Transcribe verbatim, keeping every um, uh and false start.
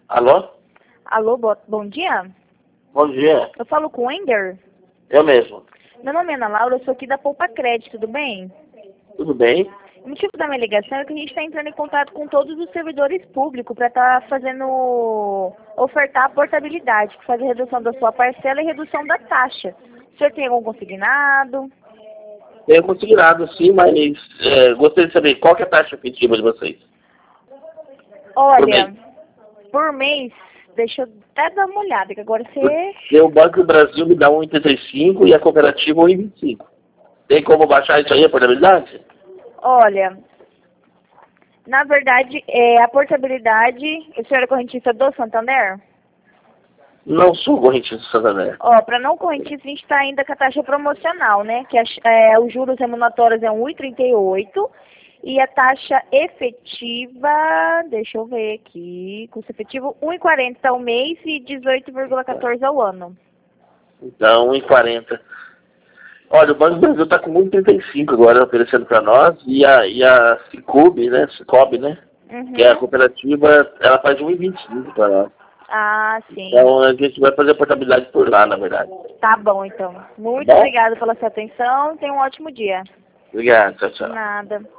Alô? Alô, bo- bom dia. Bom dia. Eu falo com o Wender. Eu mesmo. Meu nome é Ana Laura, eu sou aqui da Poupa Crédito, tudo bem? Tudo bem? O motivo da minha ligação é que a gente está entrando em contato com todos os servidores públicos para estar fazendo, ofertar a portabilidade, que faz a redução da sua parcela e redução da taxa. O senhor tem algum consignado? Tenho considerado sim, mas é, gostaria de saber qual que é a taxa efetiva de vocês. Olha, por mês, deixa eu até dar uma olhada, que agora você... Porque o Banco do Brasil me dá um vírgula oitenta e cinco e a cooperativa um vírgula vinte e cinco. Tem como baixar isso aí, a portabilidade? Olha, na verdade, é, a portabilidade... O senhor é correntista do Santander? Não sou correntista do Santander. Ó, para não correntista, a gente está ainda com a taxa promocional, né? Que é, é, os juros remuneratórios é um vírgula trinta e oito e a taxa efetiva, deixa eu ver aqui, custo efetivo um vírgula quarenta ao mês e dezoito vírgula quatorze ao ano. Então, um vírgula quarenta. Olha, o Banco do Brasil está com um vírgula trinta e cinco agora oferecendo para nós e a, e a Cicobi, né? Cicobi, né? Uhum. Que é a cooperativa, ela faz um vírgula vinte e cinco para nós. Ah, sim. Então a gente vai fazer a portabilidade por lá, na verdade. Tá bom, então. Muito Tá bom? obrigada pela sua atenção. Tenha um ótimo dia. Obrigado, tchau, tchau. Nada.